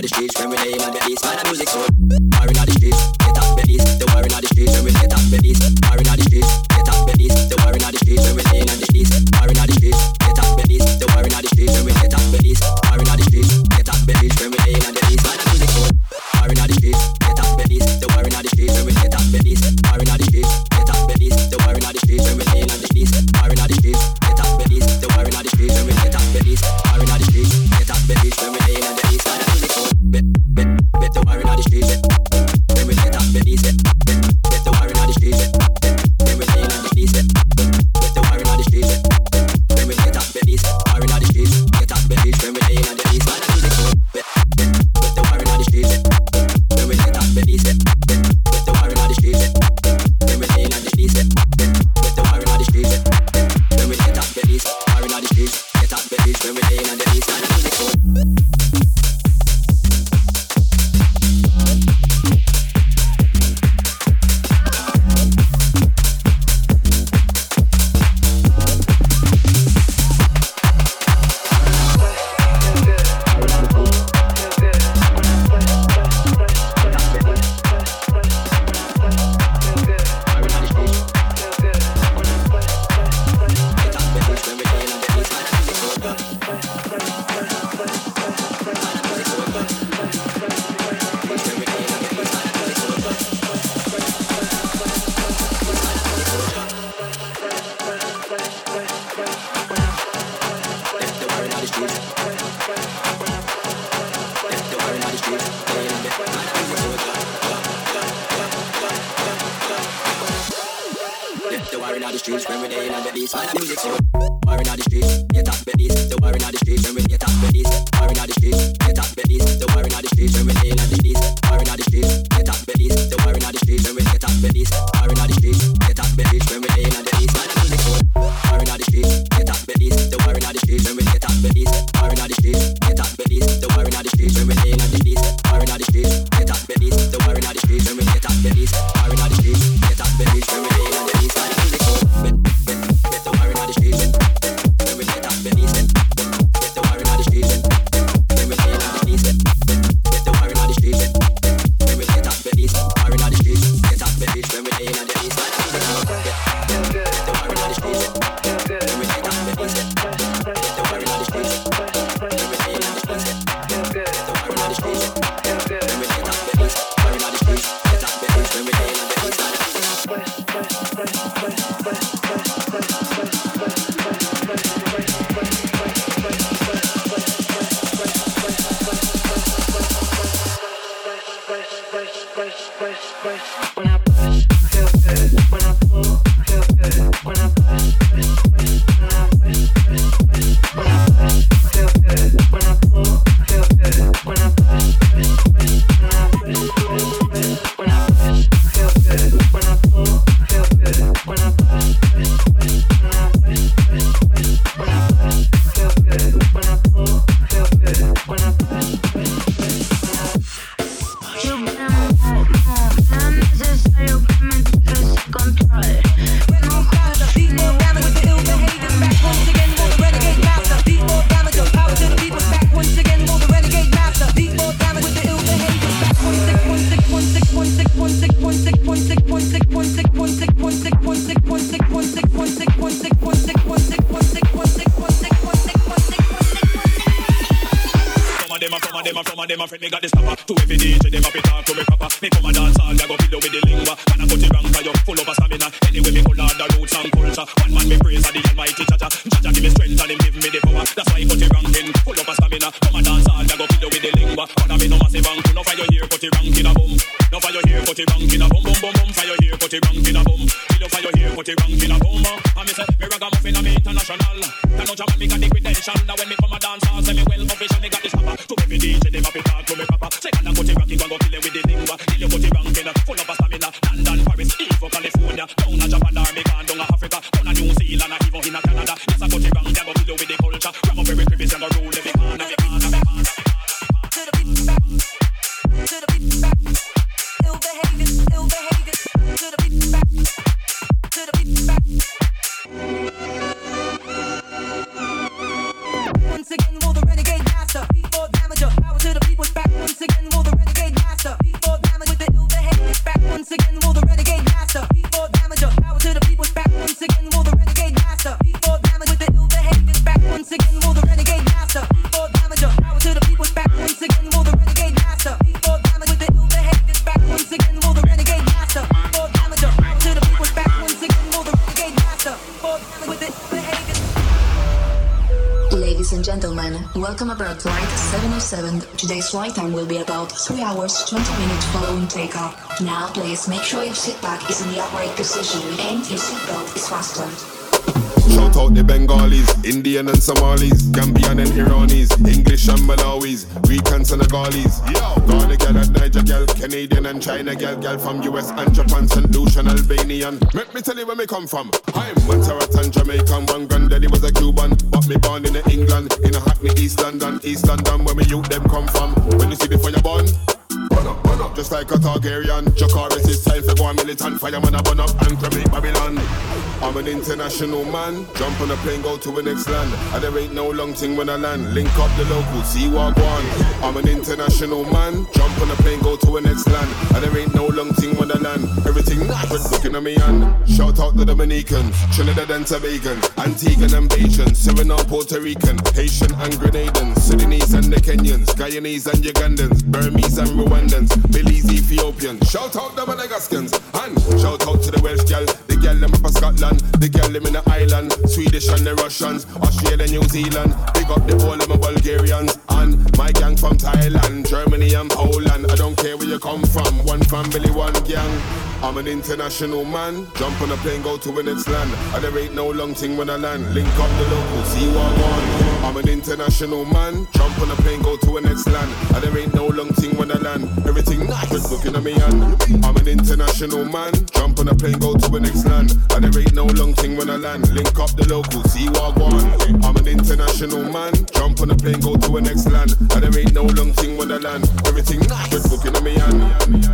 the streets when we lay in the beast. Man, the music so war in the streets, get up the beast. The war in the streets when we get up the beast. War in the streets, get up the beast. The war in the streets when we lay in the beast. War in the streets, get up the beast. The war in the streets when we get up the beast. War in the streets, get up the beast when we lay in the beast. Man, the music so war in the streets, get up the beast. The war in the streets when we get up the beast. War in the streets, get up the beast. The war in the streets when we lay in the beast. War in the streets, get up the beast. The war in the streets when we get up the beast. War in the streets, get up the beast when we lay in the beast. Man, the music so bet the war in the streets when we get up the beast. Bet the war in the streets when we lay in the beast. Bet the war in the streets when we get up the beast. War in the streets, get up the beast when we lay in the beast. Man, the music so bet the war in the streets when we get up the beast. Bet the war in the streets when we lay in the beast. Bet the war in the streets when we get up the beast. War in the streets, get up the beast when we lay in the beast. Man, the music so them a friend me got the stopper. To every DJ them a be talk to me proper. Me come and dance all, me go fiddle with the lingua. And I cut it wrong for you, full of a stamina. Anyway me call out the roots and culture. One man me praise the Almighty Jaja. Jaja give me strength and him give me the power. That's why I cut it wrong then, full of a stamina. Come and dance all, me go fiddle with the lingua. But I me no massive and no for your ear, cut it wrong in a boom. No for your ear, cut it wrong in a boom, boom, boom, boom. For your ear, cut it wrong in a boom. Kill for your ear, cut it wrong in a boom. And me say me ragamuffin and me international. Can no Japan me got the credential. Now when me come and dance all, say me well official, me got the stopper. To every DJ them a be talk to me proper. Second and cut it wrong, it go kill it with the lingua. Kill you cut it wrong in full of a stamina. London, Paris, Evo, California. Down a Japan, Armenian, down a Africa. Down a New Zealand, and even in a Canada. Yes, I cut it wrong, they go kill you with the culture. Ram up every crevice and go rule every corner. To the beat back, to the beat back. Ill behavior, ill behavior. To the beat back, to the beat back. Once again, will the renegade master beat for damager. Power to the beat was back once and gentlemen, welcome aboard flight 707. Today's flight time will be about 3 hours 20 minutes following takeoff. Now please make sure your seat back is in the upright position and your seatbelt is fastened. Shout out the Bengalis, Indian and Somalis, Gambian and Iranis, English and Malawis, Greek and Senegalese. Ghana gal and Niger gal, Canadian and China gal from US and Japan, St. Lucian, Albanian. Let me tell you where me come from. I'm Montserrat and Jamaican, one granddaddy was a Cuban, but me born in England, in a Hackney, East London, where me youth them come from. When you see the fire burn, burn up, just like a Targaryen. Jakaris, it's time for go a militant fireman a burn up and cremate Babylon. I'm an international man, jump on a plane, go to a next land. And there ain't no long thing when I land, link up the local, see what I want. I'm an international man, jump on a plane, go to a next land. And there ain't no long thing when I land, everything nice, looking at me and shout out the Dominicans, Trinidad and Tobago, Antiguan and Bajan, Suriname, Puerto Rican, Haitian and Grenadans, Sudanese and the Kenyans, Guyanese and Ugandans, Burmese and Rwandans, Belize, Ethiopians. Shout out the Madagascans and shout out to the Welsh gal, the gal them up a Scotland, the gal them in the island, Swedish and the Russians, Australia, New Zealand. Big up the whole of my Bulgarians and my gang from Thailand, Germany and Poland. I don't care where you come from, one family, one gang. I'm an international man, jump on a plane, go to a next land. And there ain't no long thing when I land, link up the local, see what I want. I'm an international man, jump on a plane, go to a next land. And there ain't no long thing when I land, everything nice, looking at me and I'm an international man, jump on a plane, go to a next land. And there ain't no long thing when I land, link up the local, see what I want. I'm an international man, jump on a plane, go to a next land. And there ain't no long thing when I land, everything nice, looking at me and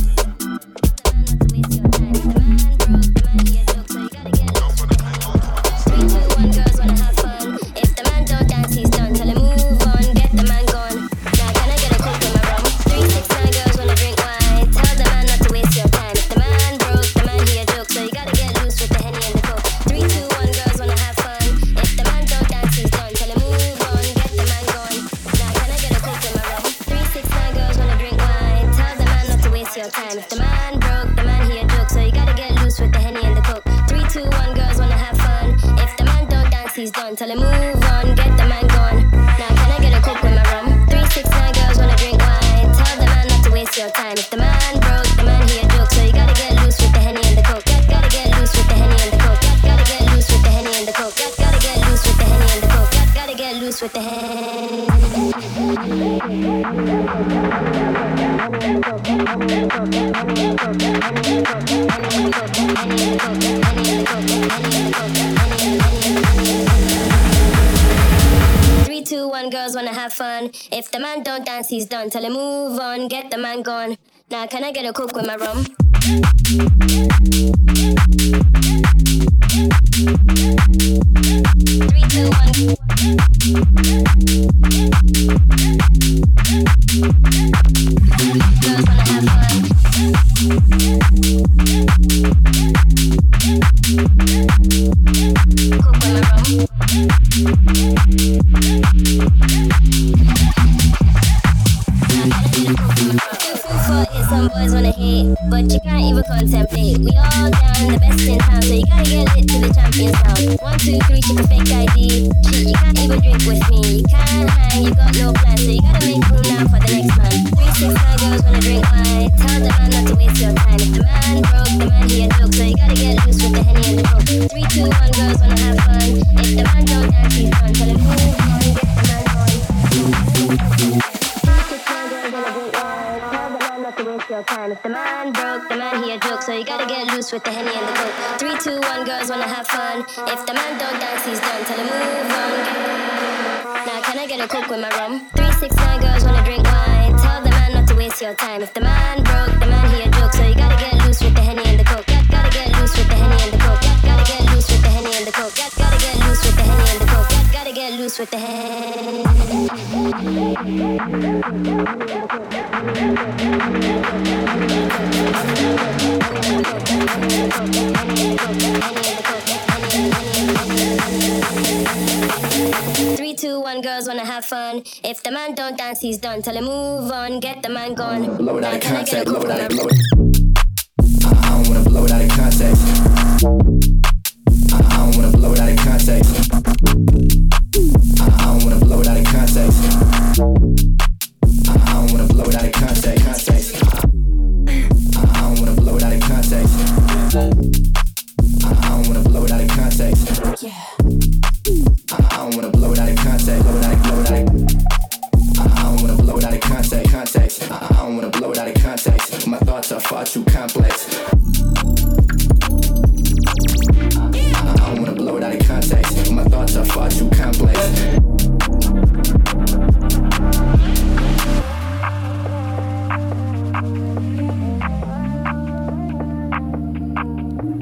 tell him move on, get the man gone. Now can I get a coke with my rum? 369 girls wanna drink wine. Tell the man not to waste your time. If the man broke, the man he a joke. So you gotta get loose with the Henny and the coke. Gotta get loose with the Henny and the coke. Gotta get loose with the Henny and the coke. Gotta get loose with the Henny and the coke. Gotta get loose with the Henny. Girls wanna have fun. If the man don't dance, he's done. Tell him move on, get the man gone. Now can I get a coke with my rum? 3, 2, 1. Girls wanna have fun. Coke with my rum. Some boys wanna hate, but you can't even contemplate. We all down, the best in town, so you gotta get lit to the champions now. 1, 2, 3, check a fake ID. Shit, you can't even drink with me. You can't hang, you got no plan, so you gotta make room now for the next man. 369 girls wanna drink wine. Tell the man not to waste your time. If the man broke, the man he a joke, so you gotta get loose with the Henny and the coke. 3, 2, 1, girls wanna have fun. If the man don't dance, he's done. Tell him move on, get the man on. 369 girls wanna drink wine. Tell the man not to waste your time. If the man broke, the man he a joke, so you gotta get loose with the Henny and the coke. 3, 2, 1, girls wanna have fun. If the man don't dance, he's done. Tell him move on. Now can I get a coke with my rum? 369 girls wanna drink wine. Tell the man not to waste your time. If the man broke, the man he a joke, so you gotta get loose with the Henny and the coke. Gotta get loose with the Henny and the coke. Gotta get loose with the Henny and the coke. Gotta get loose with the Henny and the coke. Gotta get loose with the Henny. 3, 2, 1, girls wanna have fun. If the man don't dance, he's done. Tell him move on, get the man gone. Blow it out of context, blow it out of context. I don't wanna blow it out of context. I don't wanna blow it out of context. I don't wanna blow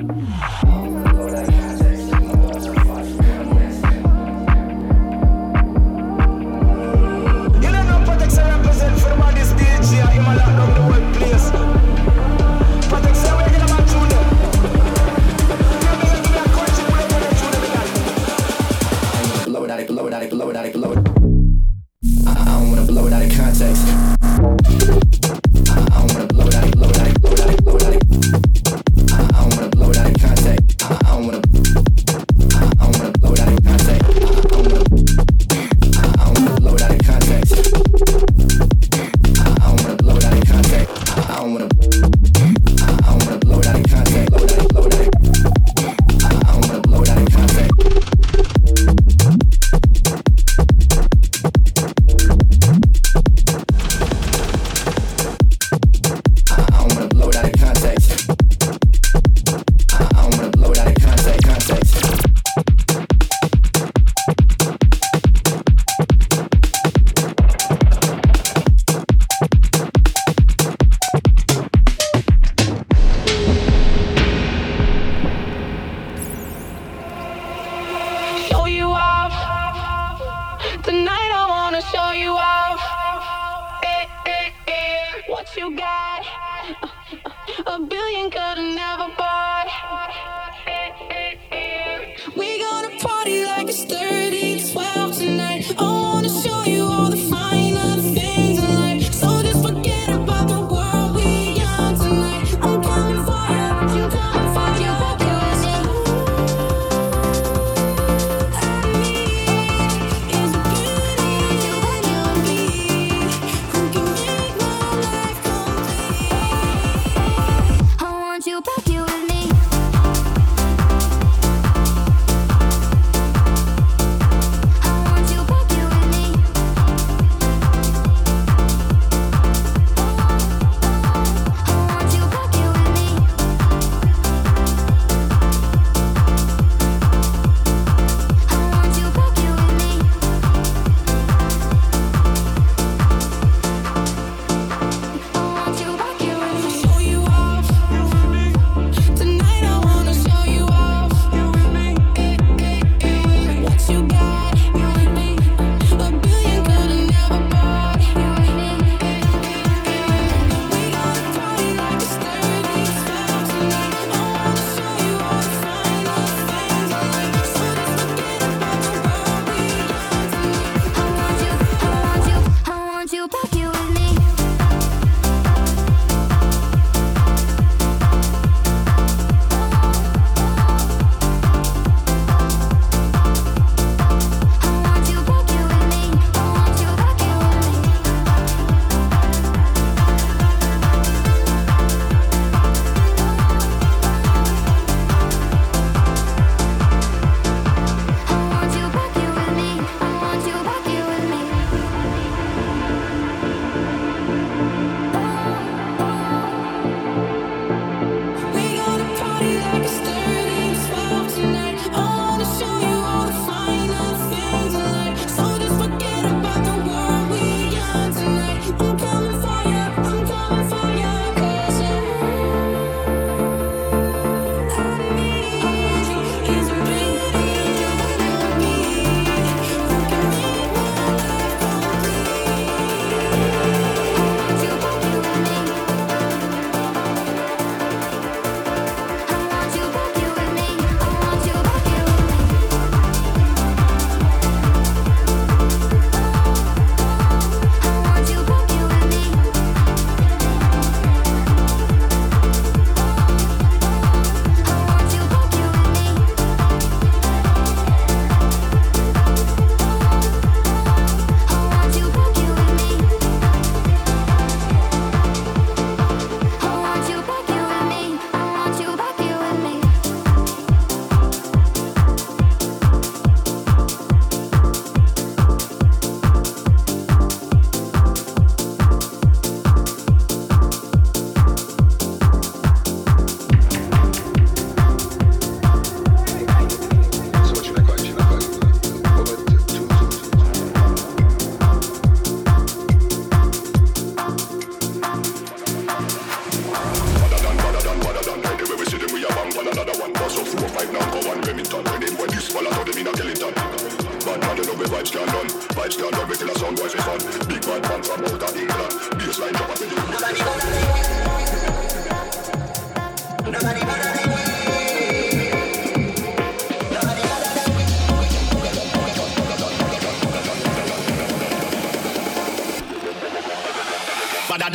You pack you with me.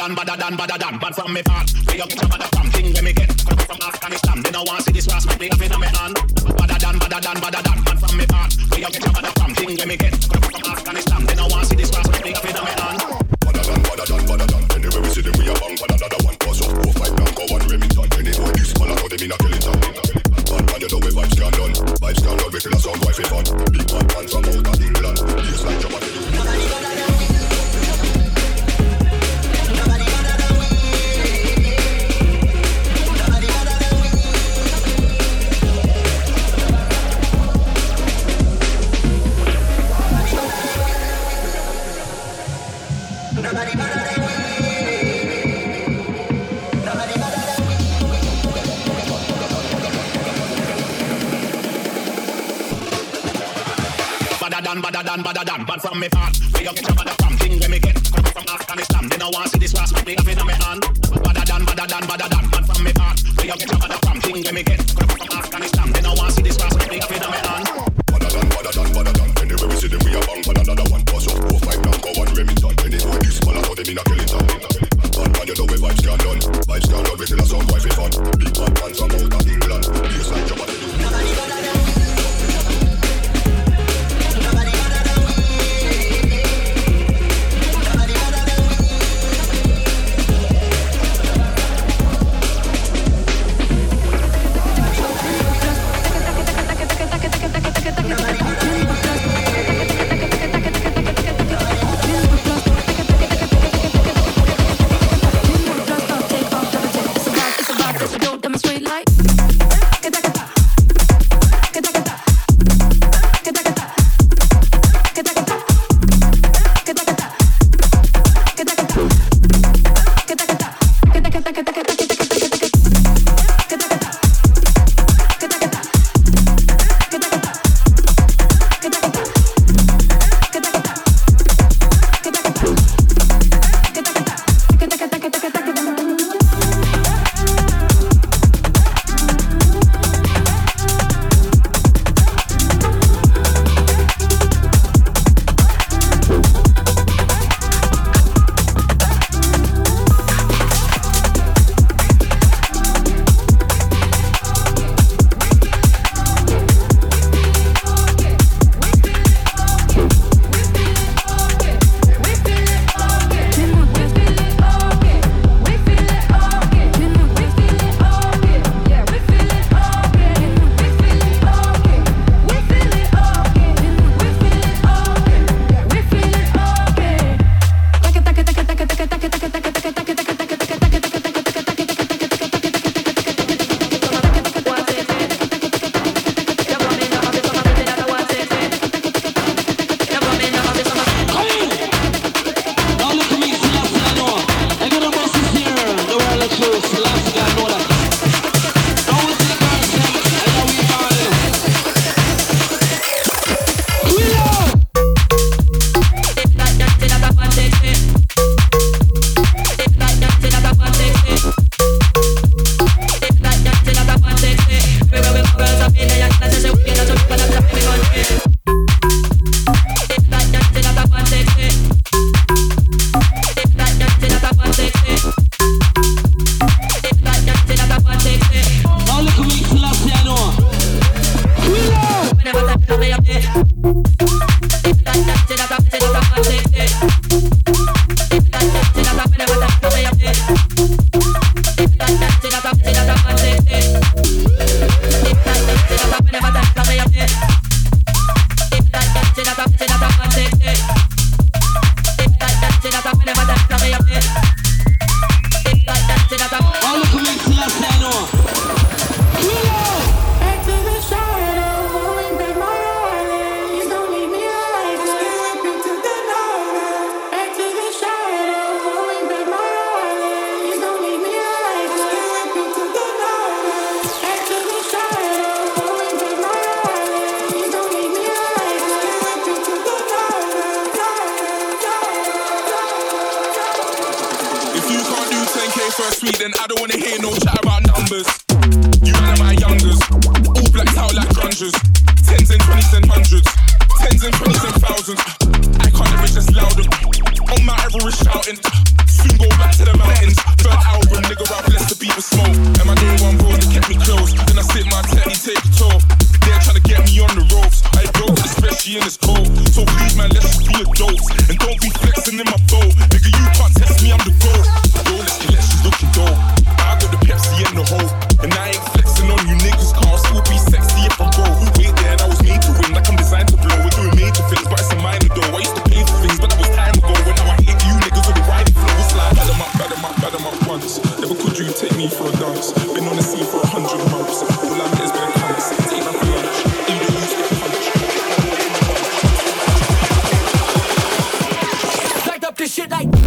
Bad from me part, where you get your mother from? Thing when me get, come from Afghanistan. They don't want see this rascal big up in my hand. Bad from me part, where you get your mother from? Thing when me get, come from Afghanistan. They don't want see this rascal big up in my hand. Bad done. Anyway we see them we a bang, but another one pass up. 4 5 down, go one Remington. Anyway this man I know them in a killing town. Bad you know we vibes can done, we feel a sound wife fun. Big bad man from out of England, yes like your body. Bad from me part, where you get your mother from? Thing when me get, come from Afghanistan. They don't want see this rascal big up in my hand. Bad from me part, where you get your mother from? Thing when me get, come from Afghanistan. They don't want see this rascal big up in my hand. Bad done. Anyway we see them we a bang, but another one pass up. 4 5 down, go one Remington. Anyway this man I know them in a killing town. Bad you know we vibes can done, we feel a sound wife fun. Big bad man from out of England, yes like your body. first week, then I don't wanna hear no chat about numbers. You and my youngers, all blacked out like grungers. 10s and 20s and 100s, 10s and 20s and thousands. I can't ever just louder. On Mount Everest shouting, soon go back to the mountain. sexy and it's cold. So please, man, let's just be adults and don't be flexing in my boat. Nigga, you can't test me, I'm the GOAT. Yo, let's collect, she's looking dope. I got the Pepsi and the hoe, and I ain't flexing on you niggas. Can't still be sexy if I'm broke. Wait there, that was made to win, like I'm designed to blow. We're doing major things, but it's a minor though. I used to pay for things, but that was time ago. When now I hate you niggas with the riding flow. It's like bad 'em up once. Never could you take me for a dance? Been on the scene for 100 months. All I get is better cunts. Take my lunch, either you stick punch. Light up this shit like.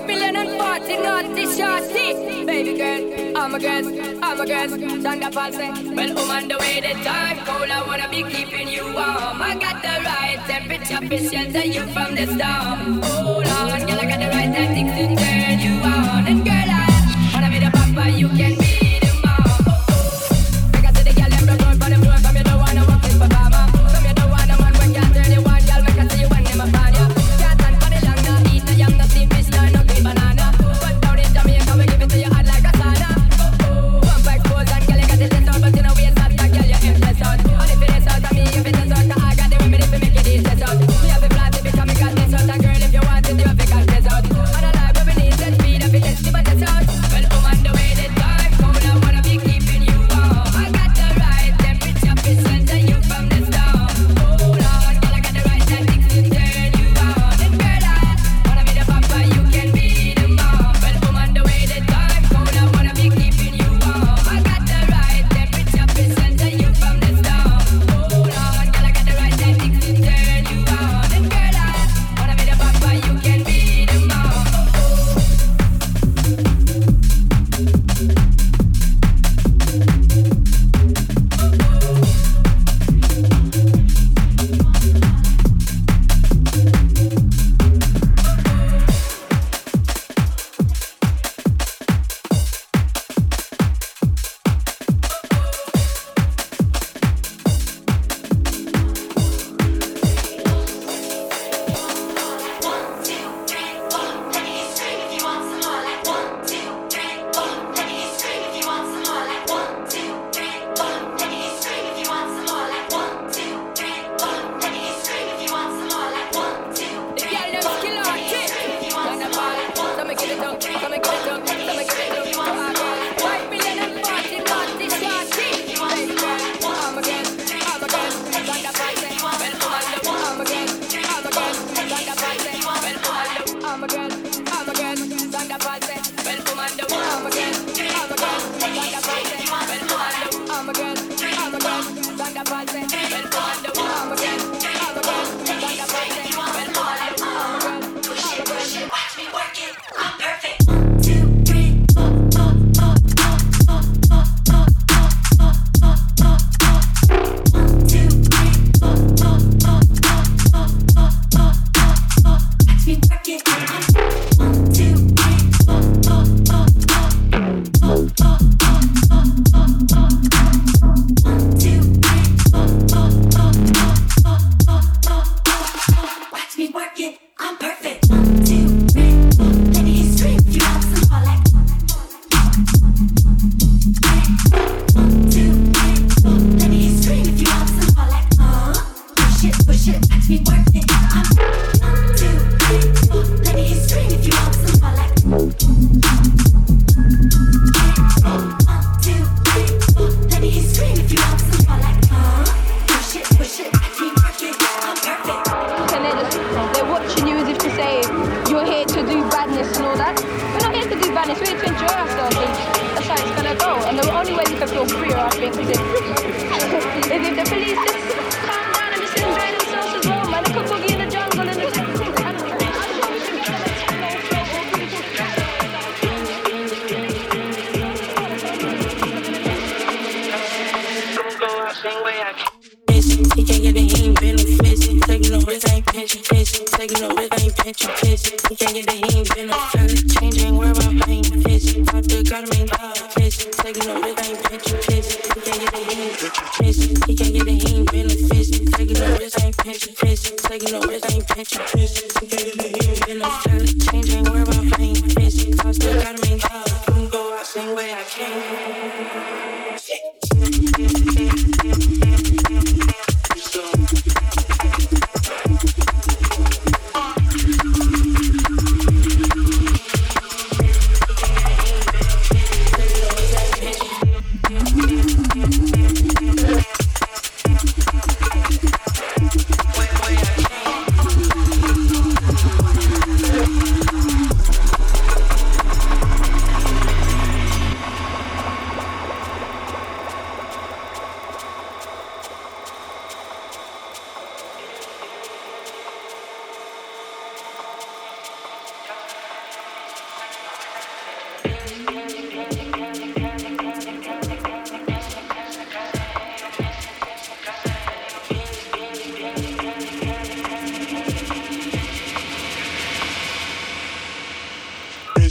billion and 40 naughty shorty. Baby girl, I'm a girl, Sandra Paul say, well, I'm on the way, the time cold, I wanna be keeping you warm. I got the right temperature to shelter you from the storm. Hold on, girl, I got the right tactics to turn you on. And girl, I wanna be the papa, you can be the mom. Because to the girl, them broke out for the floor, come you don't wanna walk this performer. Come you don't wanna man when can't turn you on, girl, make I see you when them upon you. Can't stand for the long, no eat, no yam, no steam fish, no green banana. But down in Jamaica, we give it to you hot like a sauna. Pump expose and girl, you got the test out, but you know we ain't stop that, girl, you empty out. And if it is out of me, if it is out, I got the remedy to make it easy out. We have a plan to become a god, this out, and girl, if you want it, you have to cut this out. And I like when we need that speed, if it is, but this out. Well, I'm on the way, the time cold, I wanna be keeping you warm. I got the right temperature to shelter you from the storm. Hold on, girl, I got the right tactics to turn you on. And girl, I wanna be the papa, you can be the mom. Well, I'm on the way, the time cold, I wanna be keeping you warm. I got the right temperature to shelter you from the storm. Hold on, girl, I got the right tactics to turn you on. And girl, I wanna be the papa, you can be the mom.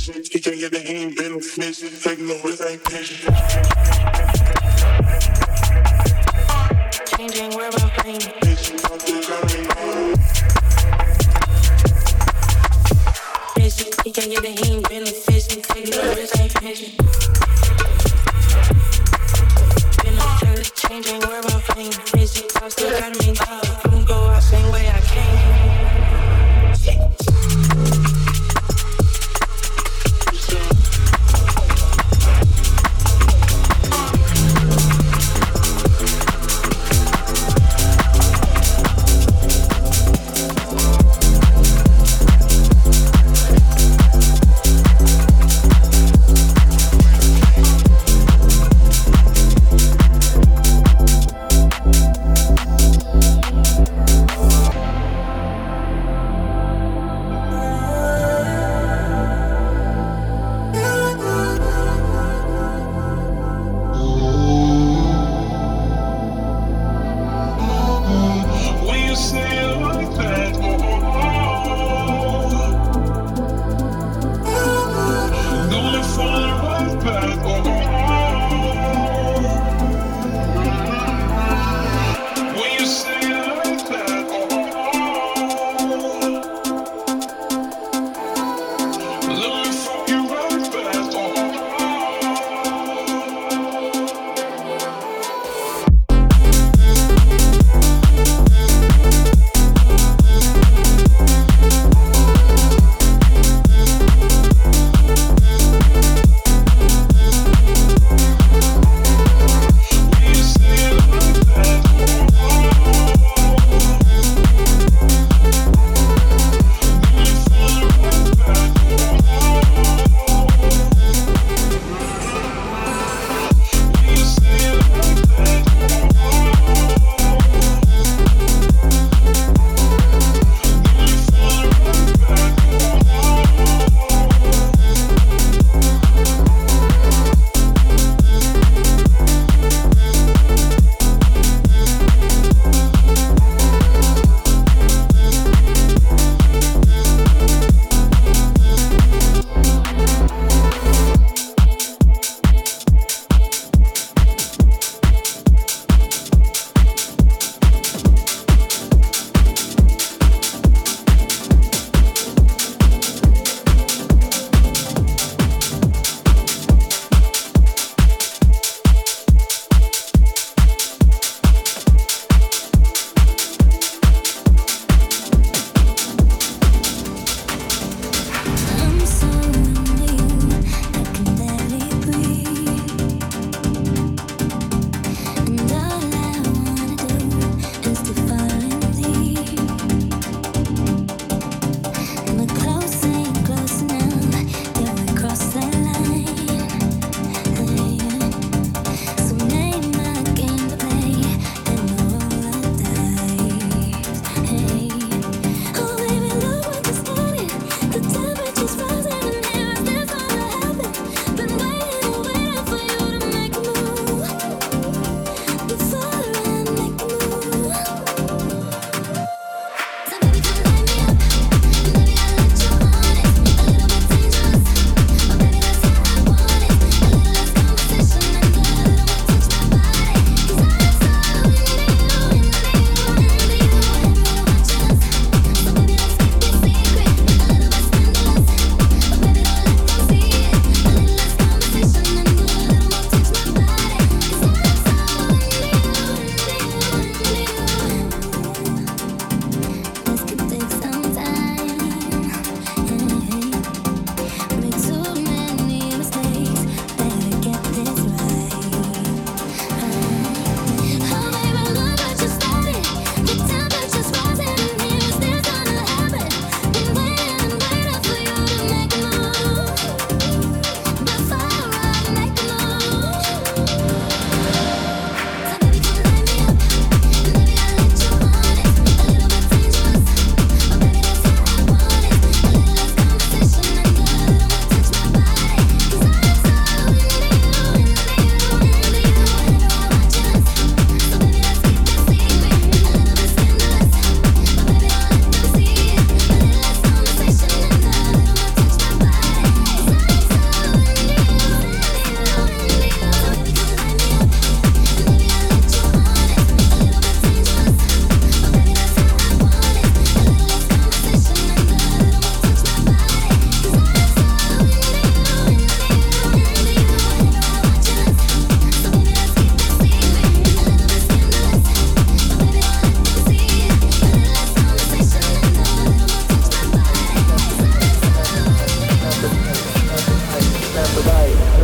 He can't get the he ain't benefits. Taking no risk, ain't patient. Changing where I'm playing. He can't get the he ain't benefits. Taking no risk, ain't patient. Changing where I'm playing. Busy, I still gotta maintain. Couldn't go out same way I came.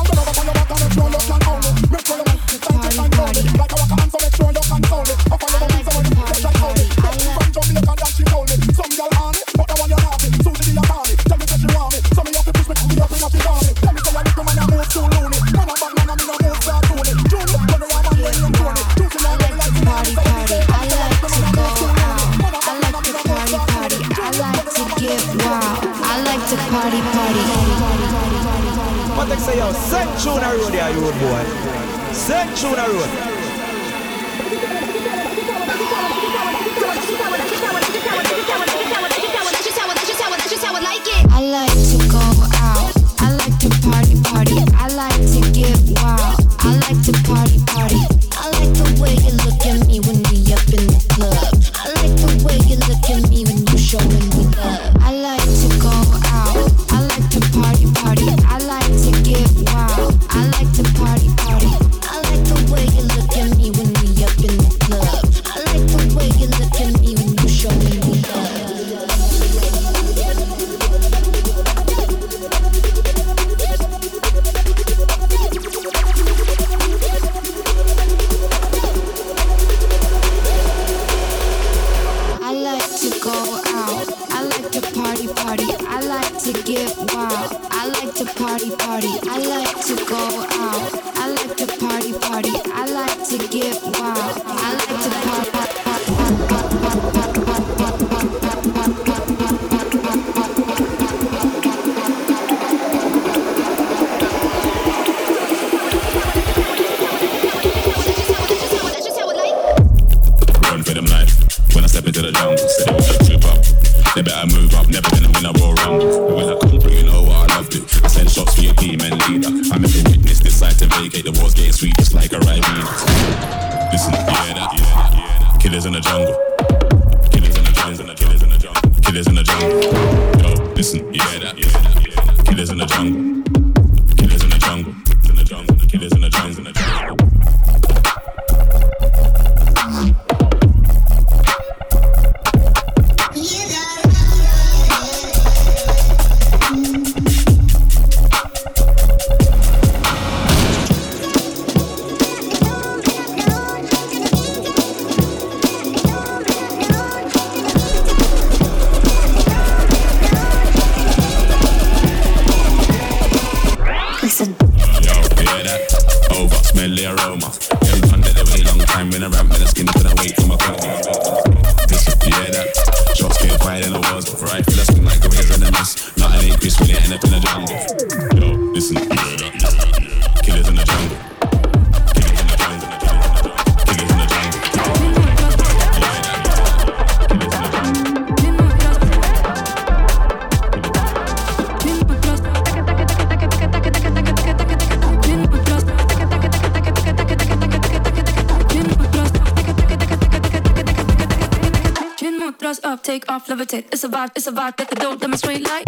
Up, take off, levitate. It's a vibe that they don't demonstrate like.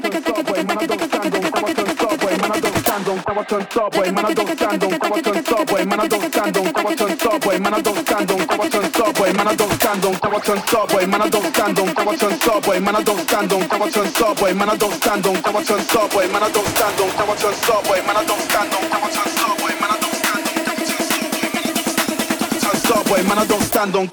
Subway, man, I don't stand on power turn subway. boy, man I don't stand on, go I turn star boy, man I don't stand on, go I turn star boy, man I don't stand on, go I turn star boy, man I don't stand on, go I turn star boy, man I don't stand on, go I turn star boy, man I don't stand on, go I turn star boy, man I don't stand on, go I turn star boy, man I don't stand on, go I turn star boy, man I don't stand on, go I turn star boy, man I don't stand on.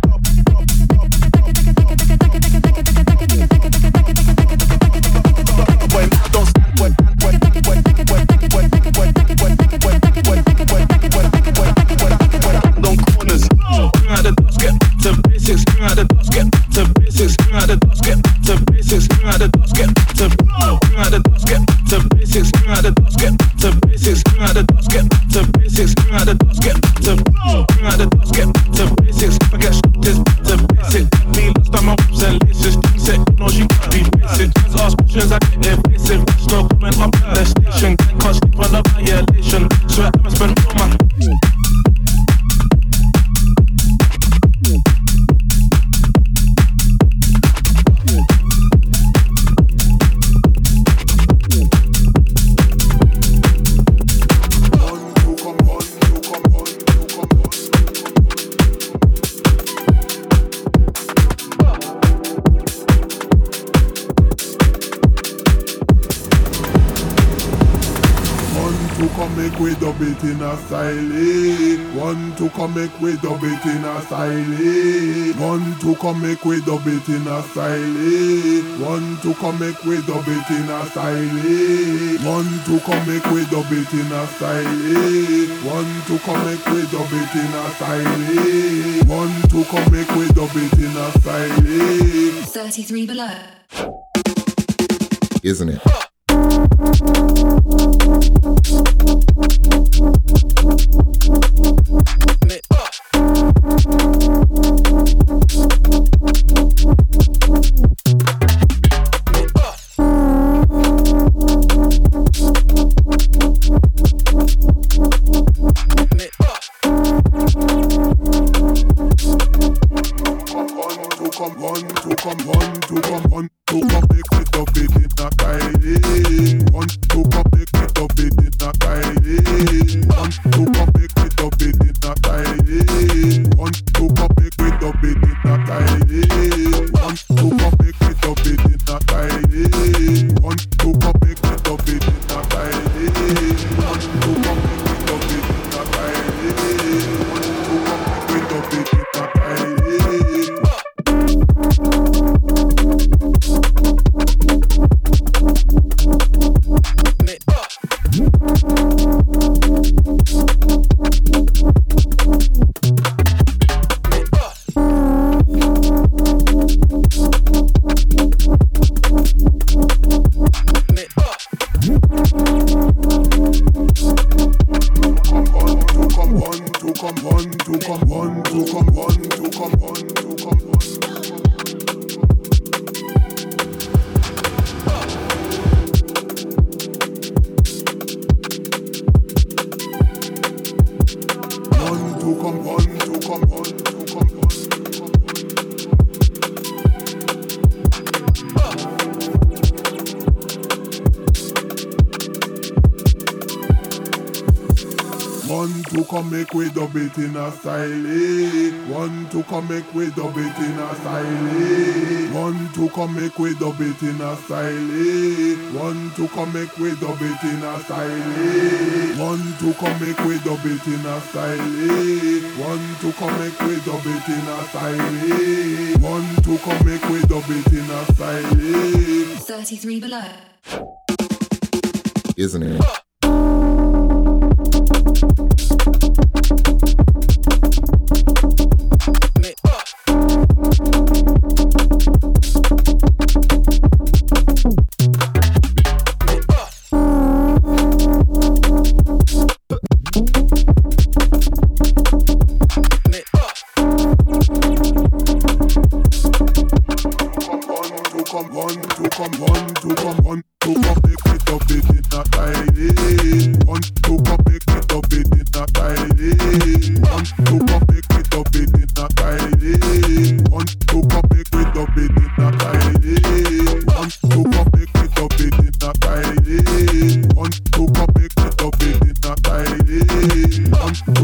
In a style, one to come make we dub it in a style, one to come make we dub it in a style, one to come make we dub it in a style, one to come make we dub it in a style, one to come make we dub it in a style, one to come make we dub it in a style. 33 below. Isn't it? come make we dub it in a style. One to come make we dub it in a style. One to come make we dub it in a style. One to come make we dub it in a style. One to come make we dub it in a style. One to come make we dub it in a style. One to come make we dub it in a style. 33 below. Isn't it? One to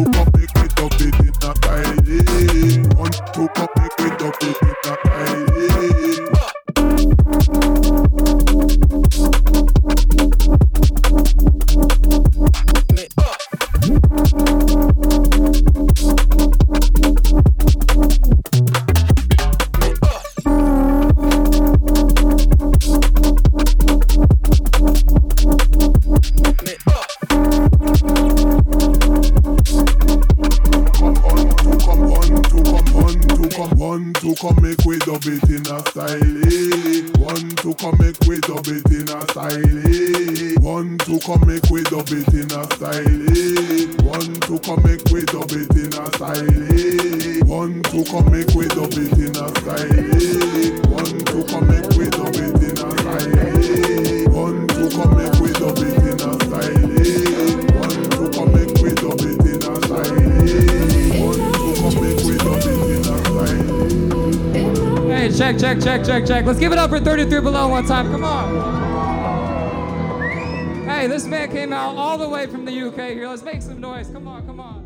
One, two, come make we dub it in a style. One, two, come make we dub it in a style. One, two, come make we dub it in a style. One, two, come make we dub it in a style. One, two, come make we dub it in a style. One, two, come make we dub it in a style. One, two, come make we dub it in a style. One, two, come make we dub it in a style. Hey, check. Let's give it up for 33 Below one time. Come on. Hey, this man came out all the way from the UK here. Let's make some noise. Come on.